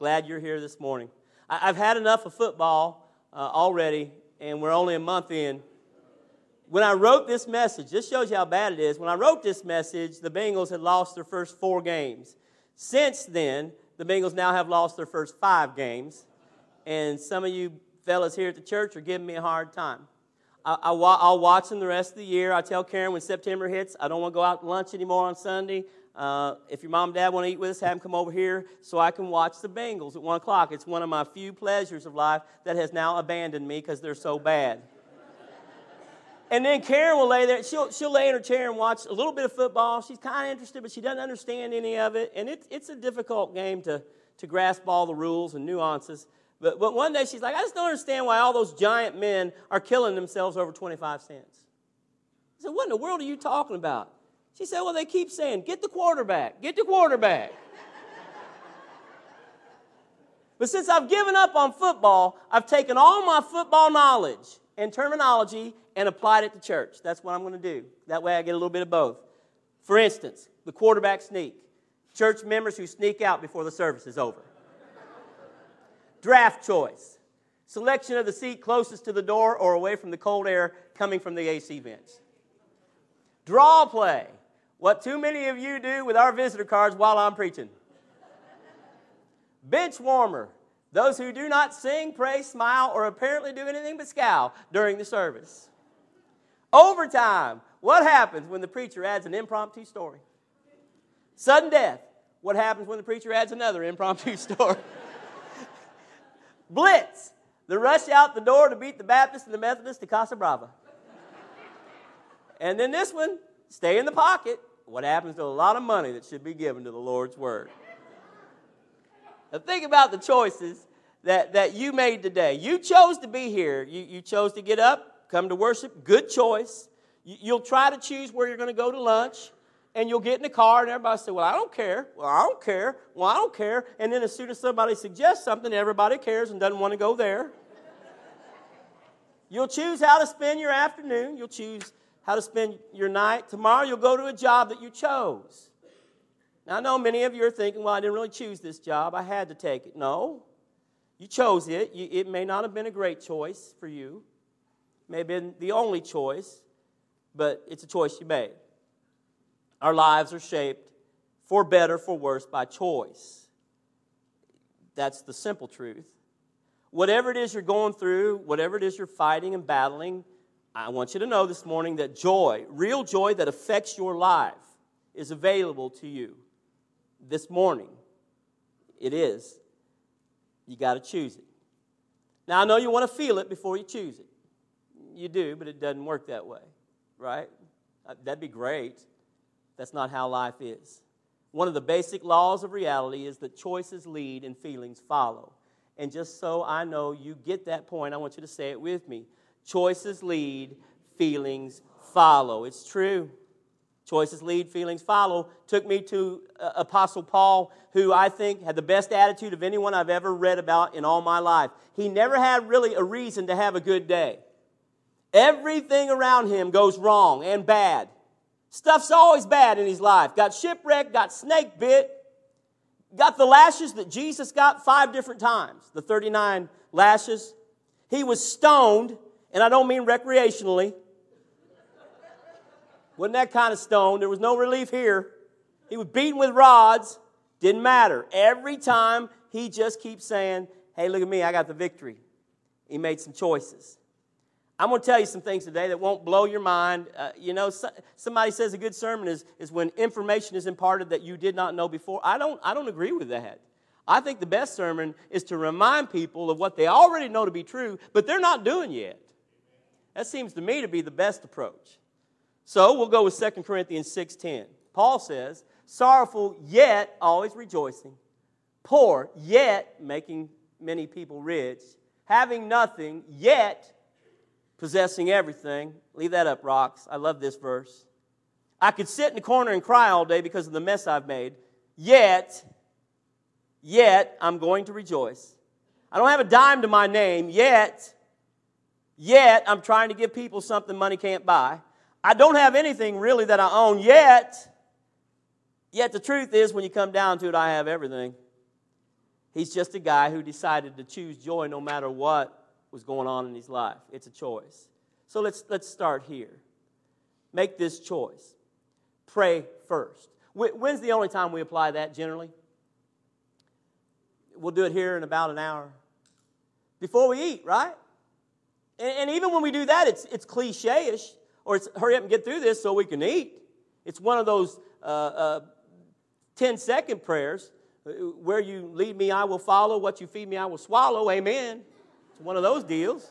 glad you're here this morning. I've had enough of football already, and we're only a month in. When I wrote this message, this shows you how bad it is. When I wrote this message, the Bengals had lost their first 4 games. Since then, the Bengals now have lost their first 5 games. And some of you fellas here at the church are giving me a hard time. I'll watch them the rest of the year. I tell Karen when September hits, I don't want to go out to lunch anymore on Sunday. If your mom and dad want to eat with us, have them come over here so I can watch the Bengals at 1 o'clock. It's one of my few pleasures of life that has now abandoned me because they're so bad. And then Karen will lay there. She'll lay in her chair and watch a little bit of football. She's kind of interested, but she doesn't understand any of it. And it's a difficult game to grasp all the rules and nuances. But one day she's like, I just don't understand why all those giant men are killing themselves over 25 cents. I said, what in the world are you talking about? She said, well, they keep saying, get the quarterback, get the quarterback. But since I've given up on football, I've taken all my football knowledge and terminology and applied it to church. That's what I'm going to do. That way I get a little bit of both. For instance, the quarterback sneak. Church members who sneak out before the service is over. Draft choice. Selection of the seat closest to the door or away from the cold air coming from the AC vents. Draw play. What too many of you do with our visitor cards while I'm preaching. Bench warmer. Those who do not sing, pray, smile, or apparently do anything but scowl during the service. Overtime. What happens when the preacher adds an impromptu story? Sudden death. What happens when the preacher adds another impromptu story? Blitz. The rush out the door to beat the Baptist and the Methodist to Casa Brava. And then this one, stay in the pocket. What happens to a lot of money that should be given to the Lord's Word? Now think about the choices that you made today. You chose to be here. You chose to get up, come to worship. Good choice. You'll try to choose where you're going to go to lunch. And you'll get in the car and everybody say, well, I don't care. Well, I don't care. Well, I don't care. And then as soon as somebody suggests something, everybody cares and doesn't want to go there. You'll choose how to spend your afternoon. You'll choose how to spend your night. Tomorrow you'll go to a job that you chose. Now, I know many of you are thinking, well, I didn't really choose this job. I had to take it. No, you chose it. It may not have been a great choice for you. It may have been the only choice, but it's a choice you made. Our lives are shaped for better, for worse, by choice. That's the simple truth. Whatever it is you're going through, whatever it is you're fighting and battling, I want you to know this morning that joy, real joy that affects your life, is available to you this morning. It is. You got to choose it. Now, I know you want to feel it before you choose it. You do, but it doesn't work that way, right? That'd be great. That's not how life is. One of the basic laws of reality is that choices lead and feelings follow. And just so I know you get that point, I want you to say it with me. Choices lead, feelings follow. It's true. Choices lead, feelings follow. Took me to Apostle Paul, who I think had the best attitude of anyone I've ever read about in all my life. He never had really a reason to have a good day. Everything around him goes wrong and bad. Stuff's always bad in his life. Got shipwrecked, got snake bit, got the lashes that Jesus got 5 different times, the 39 lashes. He was stoned, and I don't mean recreationally. Wasn't that kind of stone. There was no relief here. He was beaten with rods. Didn't matter. Every time he just keeps saying, hey, look at me, I got the victory. He made some choices. I'm going to tell you some things today that won't blow your mind. Somebody says a good sermon is when information is imparted that you did not know before. I don't agree with that. I think the best sermon is to remind people of what they already know to be true, but they're not doing yet. That seems to me to be the best approach. So we'll go with 2 Corinthians 6:10. Paul says, sorrowful yet always rejoicing, poor yet making many people rich, having nothing yet possessing everything. Leave that up, Rocks. I love this verse. I could sit in the corner and cry all day because of the mess I've made. Yet I'm going to rejoice. I don't have a dime to my name. Yet I'm trying to give people something money can't buy. I don't have anything really that I own yet. Yet the truth is, when you come down to it, I have everything. He's just a guy who decided to choose joy no matter what was going on in his life. It's a choice. So let's start here. Make this choice. Pray first. When's the only time we apply that generally? We'll do it here in about an hour. Before we eat, right? And even when we do that, it's cliche-ish, or it's hurry up and get through this so we can eat. It's one of those 10-second prayers. Where you lead me, I will follow. What you feed me, I will swallow. Amen. It's one of those deals.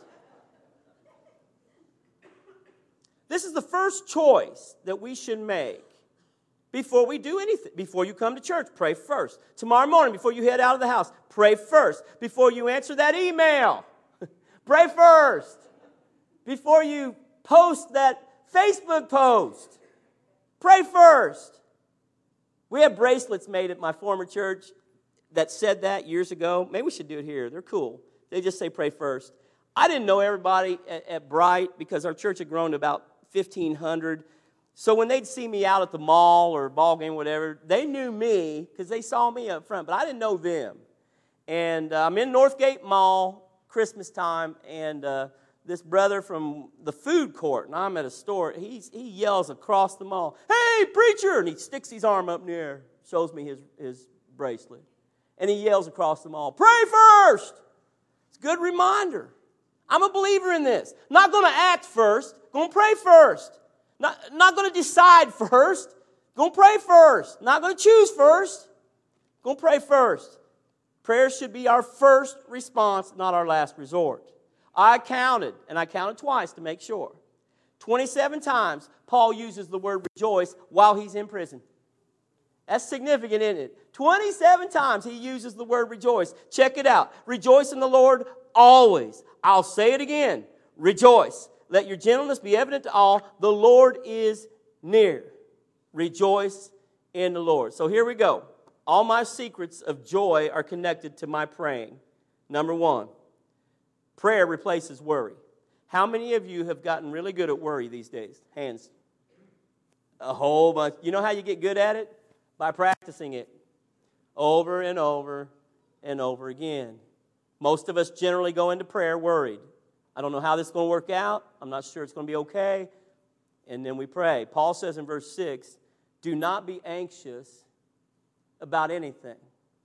This is the first choice that we should make before we do anything. Before you come to church, pray first. Tomorrow morning, before you head out of the house, pray first. Before you answer that email, pray first. Before you post that Facebook post, pray first. We have bracelets made at my former church that said that years ago. Maybe we should do it here. They're cool. They just say pray first. I didn't know everybody at Bright because our church had grown to about 1,500. So when they'd see me out at the mall or ball game, whatever, they knew me because they saw me up front, but I didn't know them. And I'm in Northgate Mall, Christmas time, and this brother from the food court, and I'm at a store, he yells across the mall, "Hey, preacher!" And he sticks his arm up in the air, shows me his bracelet. And he yells across the mall, "Pray first!" It's a good reminder. I'm a believer in this. Not going to act first, going to pray first. Not going to decide first, going to pray first. Not going to choose first, going to pray first. Prayer should be our first response, not our last resort. I counted twice to make sure. 27 times Paul uses the word rejoice while he's in prison. That's significant, isn't it? 27 times he uses the word rejoice. Check it out. Rejoice in the Lord always. I'll say it again. Rejoice. Let your gentleness be evident to all. The Lord is near. Rejoice in the Lord. So here we go. All my secrets of joy are connected to my praying. Number one, prayer replaces worry. How many of you have gotten really good at worry these days? Hands. A whole bunch. You know how you get good at it? By practicing it over and over and over again. Most of us generally go into prayer worried. I don't know how this is going to work out. I'm not sure it's going to be okay. And then we pray. Paul says in verse 6, do not be anxious about anything.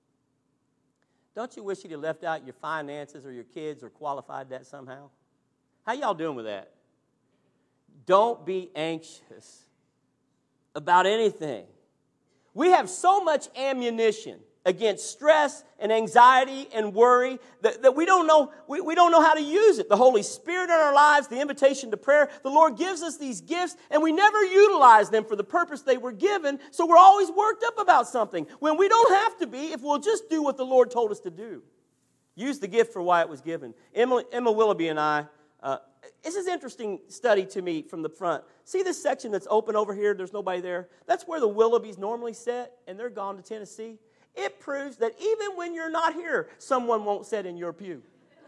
Don't you wish you'd have left out your finances or your kids or qualified that somehow? How y'all doing with that? Don't be anxious about anything. We have so much ammunition against stress and anxiety and worry that we don't know how to use it. The Holy Spirit in our lives, the invitation to prayer, the Lord gives us these gifts and we never utilize them for the purpose they were given, so we're always worked up about something when we don't have to be if we'll just do what the Lord told us to do. Use the gift for why it was given. Emma Willoughby and I, this is an interesting study to me from the front. See this section that's open over here? There's nobody there. That's where the Willoughbys normally sit, and they're gone to Tennessee. It proves that even when you're not here, someone won't sit in your pew.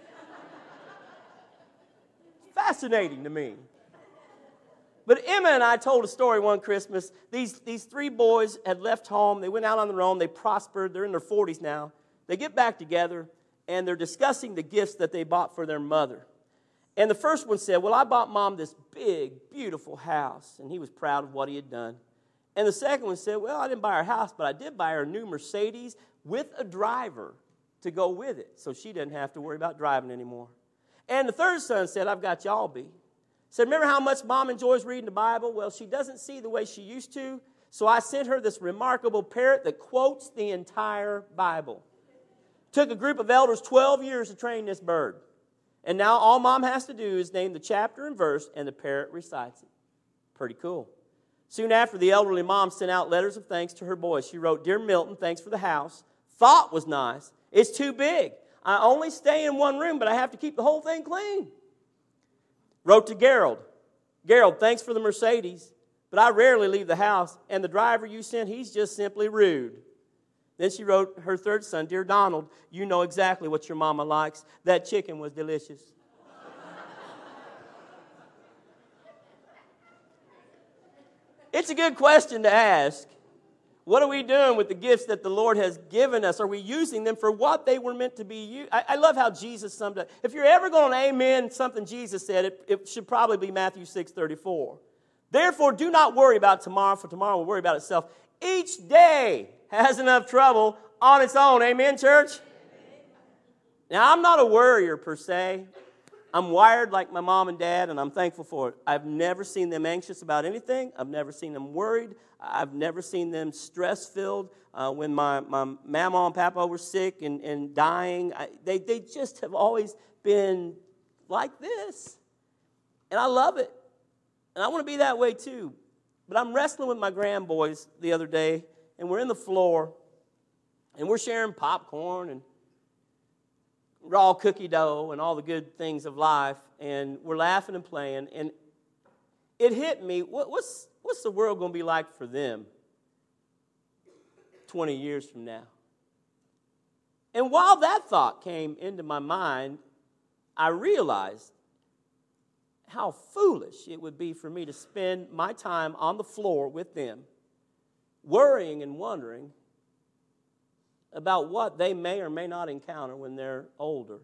Fascinating to me. But Emma and I told a story one Christmas. These three boys had left home. They went out on their own. They prospered. They're in their 40s now. They get back together, and they're discussing the gifts that they bought for their mother. And the first one said, well, I bought Mom this big, beautiful house. And he was proud of what he had done. And the second one said, well, I didn't buy her a house, but I did buy her a new Mercedes with a driver to go with it. So she didn't have to worry about driving anymore. And the third son said, I've got y'all beat. Said, remember how much Mom enjoys reading the Bible? Well, she doesn't see the way she used to. So I sent her this remarkable parrot that quotes the entire Bible. Took a group of elders 12 years to train this bird. And now all Mom has to do is name the chapter and verse, and the parrot recites it. Pretty cool. Soon after, the elderly mom sent out letters of thanks to her boys. She wrote, Dear Milton, thanks for the house. Thought was nice. It's too big. I only stay in one room, but I have to keep the whole thing clean. Wrote to Gerald, Gerald, thanks for the Mercedes, but I rarely leave the house, and the driver you sent, he's just simply rude. Then she wrote her third son, Dear Donald, you know exactly what your mama likes. That chicken was delicious. It's a good question to ask. What are we doing with the gifts that the Lord has given us? Are we using them for what they were meant to be used? I love how Jesus summed it up. If you're ever going to amen something Jesus said, it should probably be Matthew 6:34. Therefore, do not worry about tomorrow, for tomorrow will worry about itself. Each day has enough trouble on its own. Amen, church? Now, I'm not a worrier per se. I'm wired like my mom and dad, and I'm thankful for it. I've never seen them anxious about anything. I've never seen them worried. I've never seen them stress-filled. When my mama and papa were sick and dying, they just have always been like this. And I love it. And I want to be that way too. But I'm wrestling with my grandboys the other day, and we're in the floor, and we're sharing popcorn and raw cookie dough and all the good things of life, and we're laughing and playing, and it hit me, what's the world going to be like for them 20 years from now? And while that thought came into my mind, I realized how foolish it would be for me to spend my time on the floor with them, worrying and wondering about what they may or may not encounter when they're older.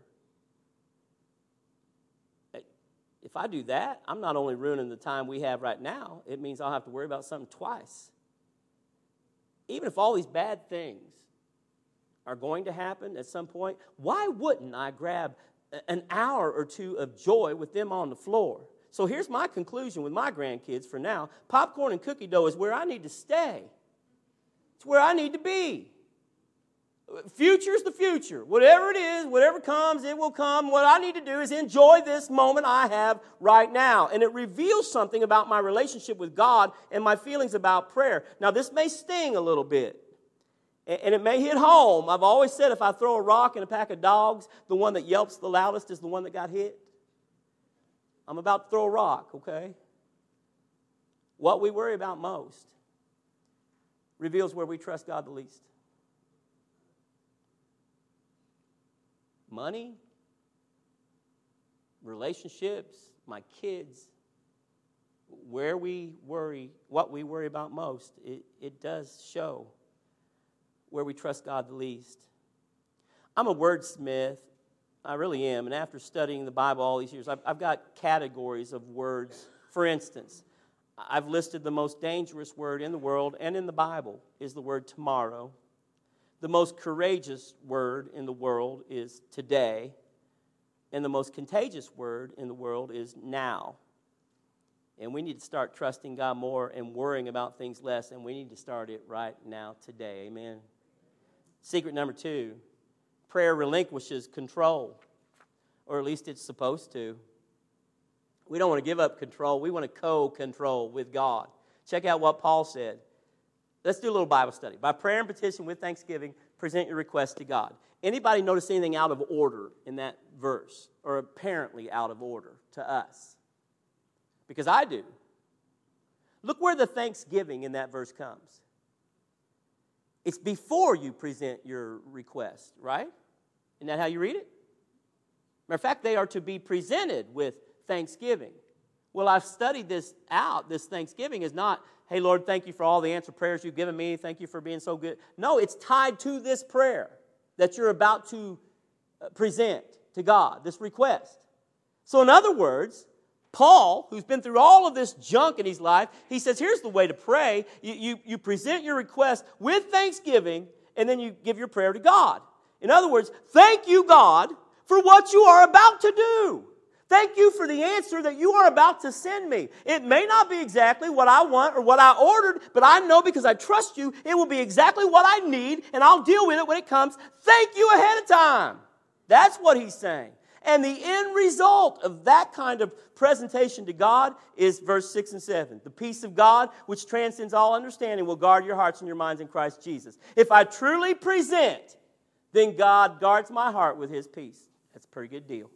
If I do that, I'm not only ruining the time we have right now, it means I'll have to worry about something twice. Even if all these bad things are going to happen at some point, why wouldn't I grab an hour or two of joy with them on the floor? So here's my conclusion with my grandkids for now. Popcorn and cookie dough is where I need to stay. It's where I need to be. Future's the future. Whatever it is, whatever comes, it will come. What I need to do is enjoy this moment I have right now. And it reveals something about my relationship with God and my feelings about prayer. Now, this may sting a little bit, and it may hit home. I've always said if I throw a rock in a pack of dogs, the one that yelps the loudest is the one that got hit. I'm about to throw a rock, okay? What we worry about most reveals where we trust God the least. Money, relationships, my kids, where we worry, what we worry about most, it does show where we trust God the least. I'm a wordsmith. I really am. And after studying the Bible all these years, I've got categories of words. For instance, I've listed the most dangerous word in the world and in the Bible is the word tomorrow. The most courageous word in the world is today. And the most contagious word in the world is now. And we need to start trusting God more and worrying about things less. And we need to start it right now, today. Amen. Secret number 2, prayer relinquishes control. Or at least it's supposed to. We don't want to give up control. We want to co-control with God. Check out what Paul said. Let's do a little Bible study. By prayer and petition with thanksgiving, present your request to God. Anybody notice anything out of order in that verse, or apparently out of order to us? Because I do. Look where the thanksgiving in that verse comes. It's before you present your request, right? Isn't that how you read it? Matter of fact, they are to be presented with thanksgiving. Well, I've studied this out. This thanksgiving is not, hey, Lord, thank you for all the answered prayers you've given me. Thank you for being so good. No, it's tied to this prayer that you're about to present to God, this request. So in other words, Paul, who's been through all of this junk in his life, he says, here's the way to pray. You present your request with thanksgiving, and then you give your prayer to God. In other words, thank you, God, for what you are about to do. Thank you for the answer that you are about to send me. It may not be exactly what I want or what I ordered, but I know because I trust you, it will be exactly what I need, and I'll deal with it when it comes. Thank you ahead of time. That's what he's saying. And the end result of that kind of presentation to God is verse 6 and 7. The peace of God, which transcends all understanding, will guard your hearts and your minds in Christ Jesus. If I truly present, then God guards my heart with his peace. That's a pretty good deal.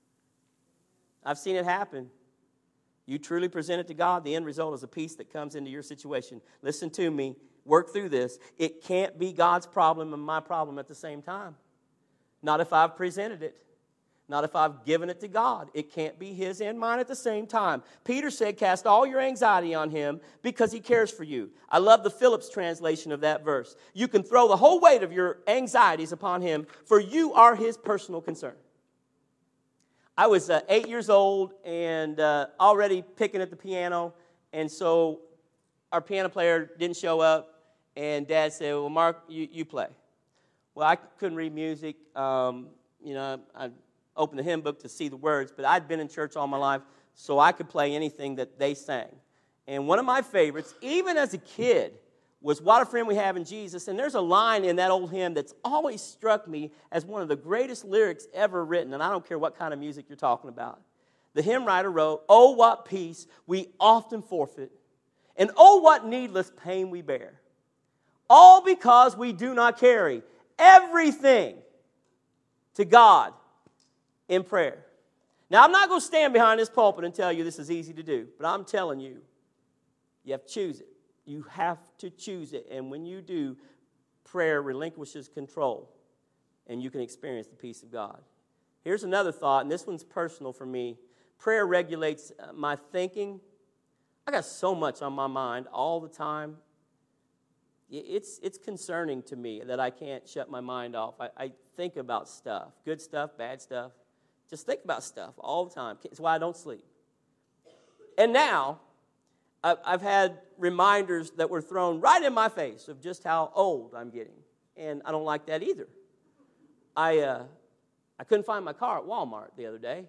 I've seen it happen. You truly present it to God, the end result is a peace that comes into your situation. Listen to me. Work through this. It can't be God's problem and my problem at the same time. Not if I've presented it. Not if I've given it to God. It can't be his and mine at the same time. Peter said, cast all your anxiety on him because he cares for you. I love the Phillips translation of that verse. You can throw the whole weight of your anxieties upon him, for you are his personal concern. I was 8 years old and already picking at the piano, and so our piano player didn't show up, and Dad said, well, Mark, you play. Well, I couldn't read music. I opened the hymn book to see the words, but I'd been in church all my life, so I could play anything that they sang. And one of my favorites, even as a kid, was What a Friend We Have in Jesus. And there's a line in that old hymn that's always struck me as one of the greatest lyrics ever written, and I don't care what kind of music you're talking about. The hymn writer wrote, oh, what peace we often forfeit, and oh, what needless pain we bear, all because we do not carry everything to God in prayer. Now, I'm not going to stand behind this pulpit and tell you this is easy to do, but I'm telling you, you have to choose it. You have to choose it, and when you do, prayer relinquishes control, and you can experience the peace of God. Here's another thought, and this one's personal for me. Prayer regulates my thinking. I got so much on my mind all the time. It's concerning to me that I can't shut my mind off. I think about stuff, good stuff, bad stuff. Just think about stuff all the time. It's why I don't sleep. And now, I've had reminders that were thrown right in my face of just how old I'm getting. And I don't like that either. I couldn't find my car at Walmart the other day.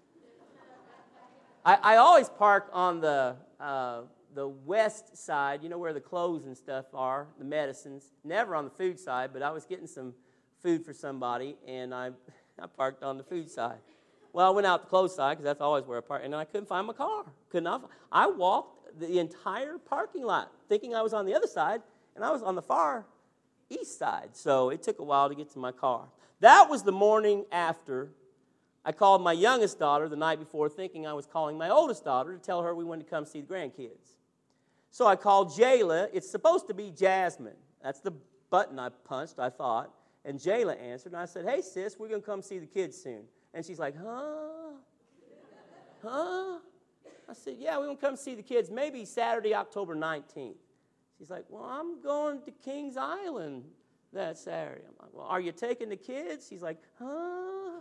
I always park on the west side, where the clothes and stuff are, the medicines. Never on the food side, but I was getting some food for somebody, and I parked on the food side. Well, I went out the clothes side, because that's always where I park, and I couldn't find my car. I walked the entire parking lot, thinking I was on the other side, and I was on the far east side, so it took a while to get to my car. That was the morning after I called my youngest daughter the night before, thinking I was calling my oldest daughter to tell her we wanted to come see the grandkids. So I called Jayla. It's supposed to be Jasmine. That's the button I punched, I thought. And Jayla answered, and I said, hey, sis, we're going to come see the kids soon. And she's like, huh? Huh? I said, yeah, we're going to come see the kids maybe Saturday, October 19th. She's like, well, I'm going to Kings Island that Saturday. I'm like, well, are you taking the kids? She's like, huh?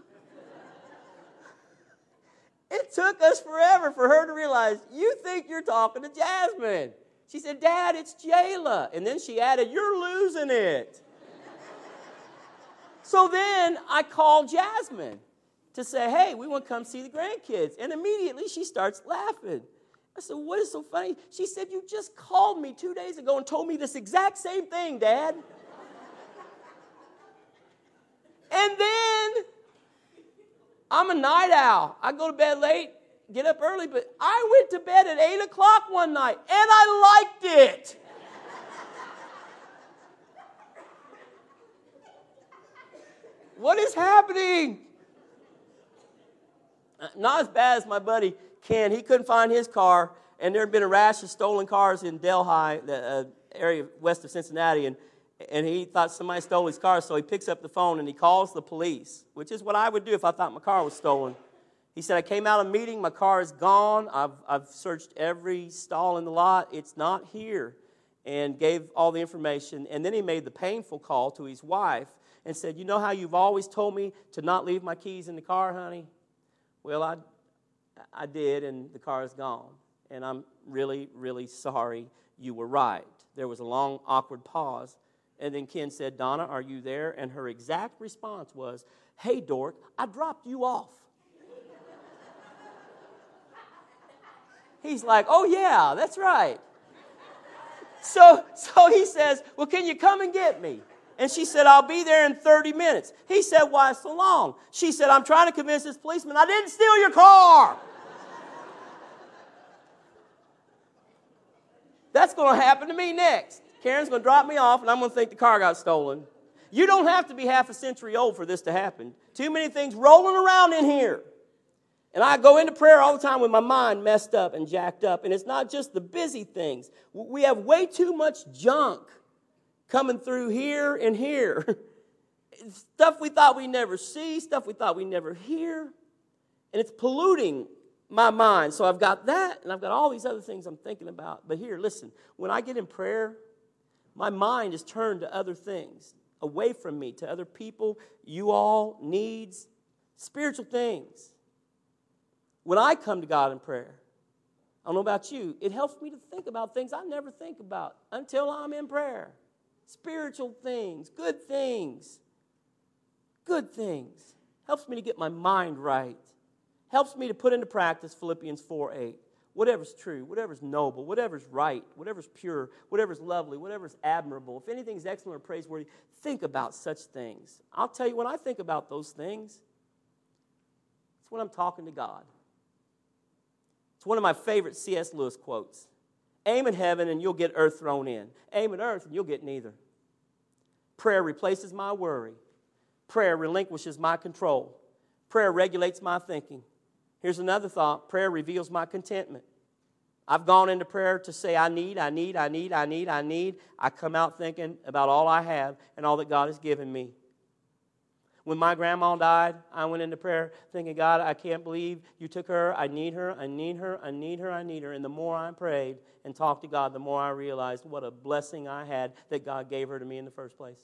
It took us forever for her to realize, you think you're talking to Jasmine. She said, Dad, it's Jayla. And then she added, you're losing it. So then I called Jasmine to say, hey, we want to come see the grandkids. And immediately she starts laughing. I said, what is so funny? She said, you just called me 2 days ago and told me this exact same thing, Dad. And then I'm a night owl. I go to bed late, get up early, but I went to bed at 8 o'clock one night, and I liked it. What is happening? Not as bad as my buddy Ken. He couldn't find his car, and there had been a rash of stolen cars in Delhi, the area west of Cincinnati, and he thought somebody stole his car, so he picks up the phone and he calls the police, which is what I would do if I thought my car was stolen. He said, I came out of a meeting, my car is gone, I've searched every stall in the lot, it's not here, and gave all the information. And then he made the painful call to his wife and said, you know how you've always told me to not leave my keys in the car, honey? Well, I did, and the car is gone. And I'm really, really sorry. You were right. There was a long, awkward pause. And then Ken said, Donna, are you there? And her exact response was, hey, dork, I dropped you off. He's like, oh, yeah, that's right. So he says, well, can you come and get me? And she said, I'll be there in 30 minutes. He said, why so long? She said, I'm trying to convince this policeman I didn't steal your car. That's going to happen to me next. Karen's going to drop me off, and I'm going to think the car got stolen. You don't have to be half a century old for this to happen. Too many things rolling around in here. And I go into prayer all the time with my mind messed up and jacked up. And it's not just the busy things. We have way too much junk coming through here and here. stuff we thought we'd never see, stuff we thought we'd never hear. And it's polluting my mind. So I've got that, and I've got all these other things I'm thinking about. But here, listen, when I get in prayer, my mind is turned to other things, away from me, to other people, you all, needs, spiritual things. When I come to God in prayer, I don't know about you, it helps me to think about things I never think about until I'm in prayer. Spiritual things, good things. Good things. Helps me to get my mind right. Helps me to put into practice Philippians 4:8. Whatever's true, whatever's noble, whatever's right, whatever's pure, whatever's lovely, whatever's admirable, if anything's excellent or praiseworthy, think about such things. I'll tell you, when I think about those things, it's when I'm talking to God. It's one of my favorite C.S. Lewis quotes. Aim at heaven and you'll get earth thrown in. Aim at earth and you'll get neither. Prayer replaces my worry. Prayer relinquishes my control. Prayer regulates my thinking. Here's another thought. Prayer reveals my contentment. I've gone into prayer to say I need. I come out thinking about all I have and all that God has given me. When my grandma died, I went into prayer thinking, God, I can't believe you took her. I need her. And the more I prayed and talked to God, the more I realized what a blessing I had that God gave her to me in the first place.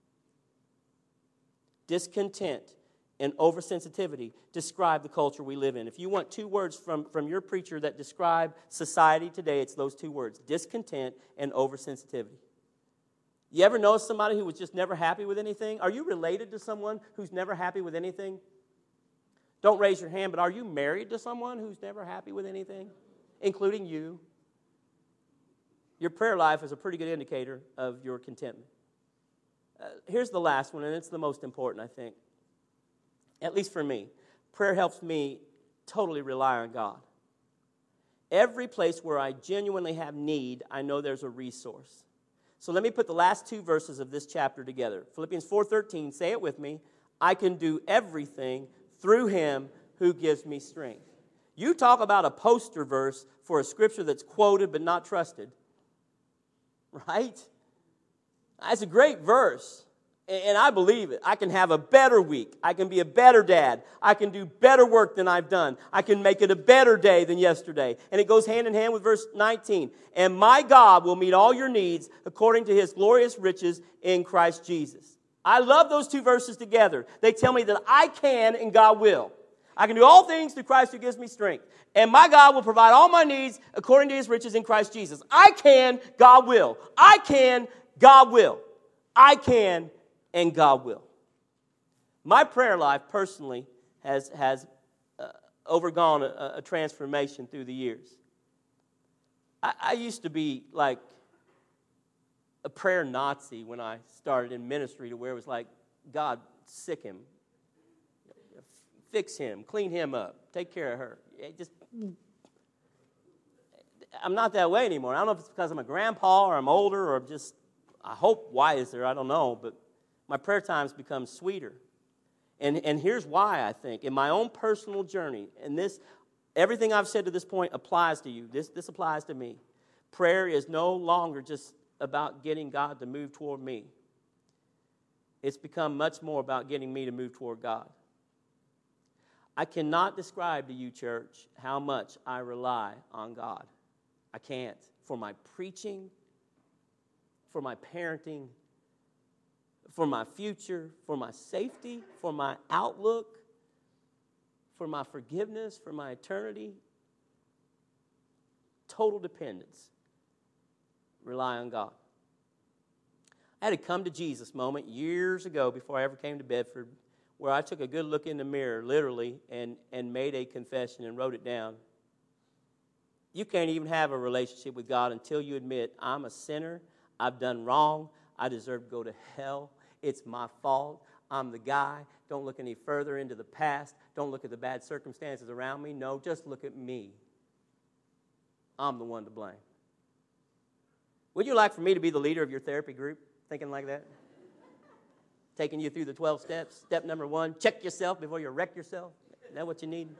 Discontent and oversensitivity describe the culture we live in. If you want two words from your preacher that describe society today, it's those two words, discontent and oversensitivity. You ever know somebody who was just never happy with anything? Are you related to someone who's never happy with anything? Don't raise your hand, but are you married to someone who's never happy with anything, including you? Your prayer life is a pretty good indicator of your contentment. Here's the last one, and it's the most important, I think. At least for me. Prayer helps me totally rely on God. Every place where I genuinely have need, I know there's a resource. So let me put the last two verses of this chapter together. Philippians 4:13, say it with me. I can do everything through him who gives me strength. You talk about a poster verse for a scripture that's quoted but not trusted. Right? That's a great verse. And I believe it. I can have a better week. I can be a better dad. I can do better work than I've done. I can make it a better day than yesterday. And it goes hand in hand with verse 19. And my God will meet all your needs according to his glorious riches in Christ Jesus. I love those two verses together. They tell me that I can and God will. I can do all things through Christ who gives me strength. And my God will provide all my needs according to his riches in Christ Jesus. I can, God will. I can, God will. I can, and God will. My prayer life personally has overgone a transformation through the years. I used to be like a prayer Nazi when I started in ministry, to where it was like, God, sick him, fix him, clean him up, take care of her. I'm not that way anymore. I don't know if it's because I'm a grandpa or I'm older or just, I hope wiser, I don't know, but my prayer times become sweeter. And here's why, I think. In my own personal journey, and this, everything I've said to this point applies to you. This applies to me. Prayer is no longer just about getting God to move toward me. It's become much more about getting me to move toward God. I cannot describe to you, church, how much I rely on God. I can't. For my preaching, for my parenting, for my future, for my safety, for my outlook, for my forgiveness, for my eternity. Total dependence. Rely on God. I had a come to Jesus moment years ago before I ever came to Bedford, where I took a good look in the mirror, literally, and made a confession and wrote it down. You can't even have a relationship with God until you admit, I'm a sinner, I've done wrong, I deserve to go to hell. It's my fault. I'm the guy. Don't look any further into the past. Don't look at the bad circumstances around me. No, just look at me. I'm the one to blame. Would you like for me to be the leader of your therapy group? Thinking like that? Taking you through the 12 steps. Step number 1, check yourself before you wreck yourself. Is that what you need?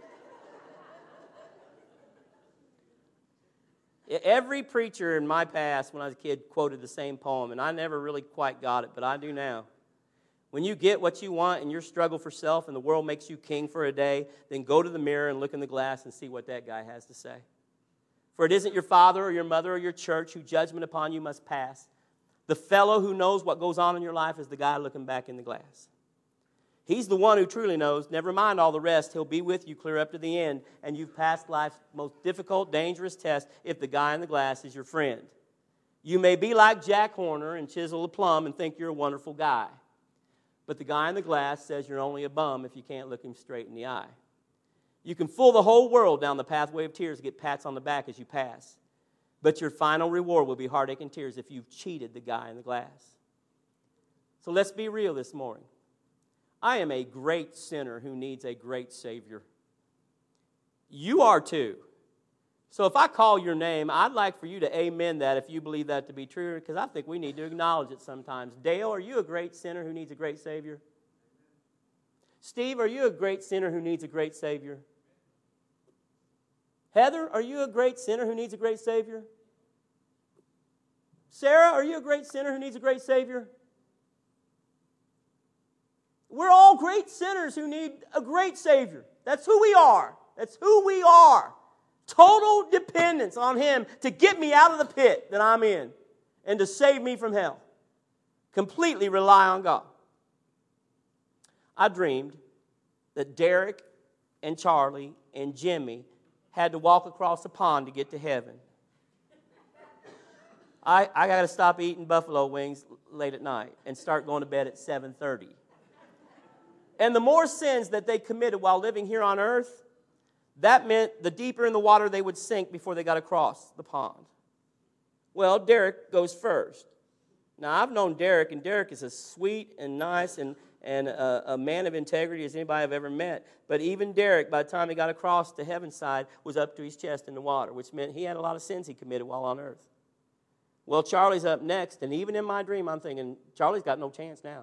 Every preacher in my past, when I was a kid, quoted the same poem, and I never really quite got it, but I do now. When you get what you want and your struggle for self and the world makes you king for a day, then go to the mirror and look in the glass and see what that guy has to say. For it isn't your father or your mother or your church who judgment upon you must pass. The fellow who knows what goes on in your life is the guy looking back in the glass. He's the one who truly knows. Never mind all the rest. He'll be with you clear up to the end, and you've passed life's most difficult, dangerous test if the guy in the glass is your friend. You may be like Jack Horner and chisel a plum and think you're a wonderful guy. But the guy in the glass says you're only a bum if you can't look him straight in the eye. You can fool the whole world down the pathway of tears to get pats on the back as you pass. But your final reward will be heartache and tears if you've cheated the guy in the glass. So let's be real this morning. I am a great sinner who needs a great Savior. You are too. So if I call your name, I'd like for you to amen that if you believe that to be true, because I think we need to acknowledge it sometimes. Dale, are you a great sinner who needs a great Savior? Steve, are you a great sinner who needs a great Savior? Heather, are you a great sinner who needs a great Savior? Sarah, are you a great sinner who needs a great Savior? We're all great sinners who need a great Savior. That's who we are. That's who we are. Total dependence on Him to get me out of the pit that I'm in and to save me from hell. Completely rely on God. I dreamed that Derek and Charlie and Jimmy had to walk across a pond to get to heaven. I got to stop eating buffalo wings late at night and start going to bed at 7:30. And the more sins that they committed while living here on earth, that meant the deeper in the water they would sink before they got across the pond. Well, Derek goes first. Now, I've known Derek, and Derek is as sweet and nice and a man of integrity as anybody I've ever met. But even Derek, by the time he got across to heaven's side, was up to his chest in the water, which meant he had a lot of sins he committed while on earth. Well, Charlie's up next, and even in my dream, I'm thinking, Charlie's got no chance now.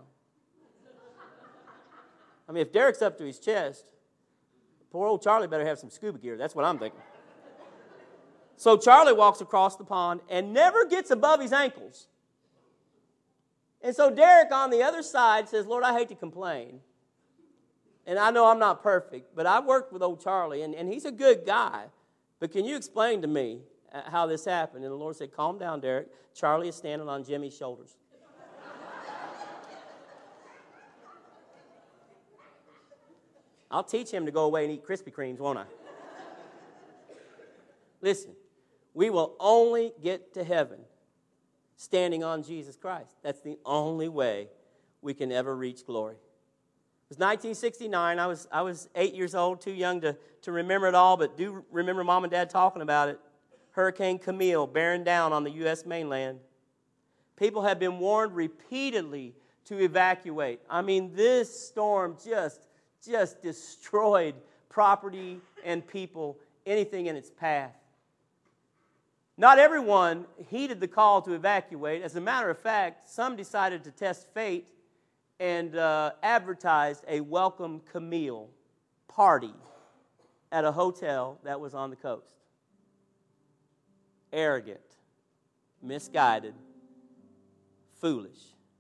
I mean, if Derek's up to his chest, poor old Charlie better have some scuba gear. That's what I'm thinking. So Charlie walks across the pond and never gets above his ankles. And so Derek on the other side says, Lord, I hate to complain. And I know I'm not perfect, but I've worked with old Charlie, and he's a good guy. But can you explain to me how this happened? And the Lord said, calm down, Derek. Charlie is standing on Jimmy's shoulders. I'll teach him to go away and eat Krispy Kremes, won't I? Listen, we will only get to heaven standing on Jesus Christ. That's the only way we can ever reach glory. It was 1969. I was 8 years old, too young to remember it all, but do remember Mom and Dad talking about it. Hurricane Camille bearing down on the U.S. mainland. People have been warned repeatedly to evacuate. I mean, this storm just destroyed property and people, anything in its path. Not everyone heeded the call to evacuate. As a matter of fact, some decided to test fate and advertised a welcome Camille party at a hotel that was on the coast. Arrogant, misguided, foolish.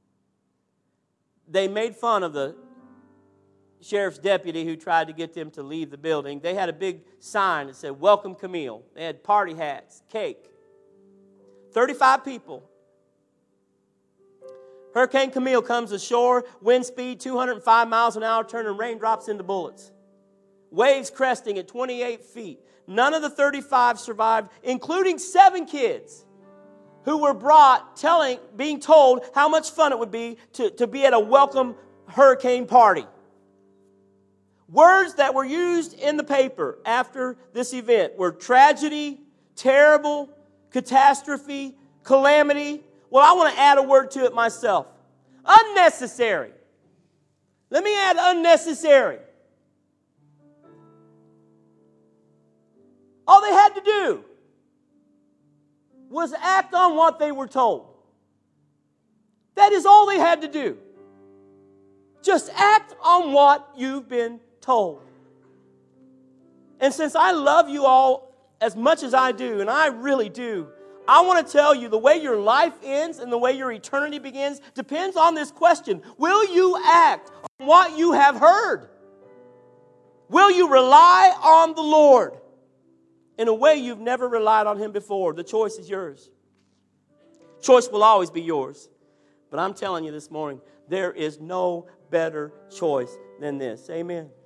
They made fun of the sheriff's deputy who tried to get them to leave the building. They had a big sign that said, Welcome Camille. They had party hats, cake. 35 people. Hurricane Camille comes ashore, wind speed 205 miles an hour, turning raindrops into bullets. Waves cresting at 28 feet. None of the 35 survived, including 7 kids who were brought being told how much fun it would be to be at a welcome hurricane party. Words that were used in the paper after this event were tragedy, terrible, catastrophe, calamity. Well, I want to add a word to it myself. Unnecessary. Let me add unnecessary. All they had to do was act on what they were told. That is all they had to do. Just act on what you've been told. And since I love you all as much as I do, and I really do, I want to tell you, the way your life ends and the way your eternity begins depends on this question. Will you act on what you have heard? Will you rely on the Lord in a way you've never relied on Him before? The choice is yours. Choice will always be yours. But I'm telling you this morning, there is no better choice than this. Amen.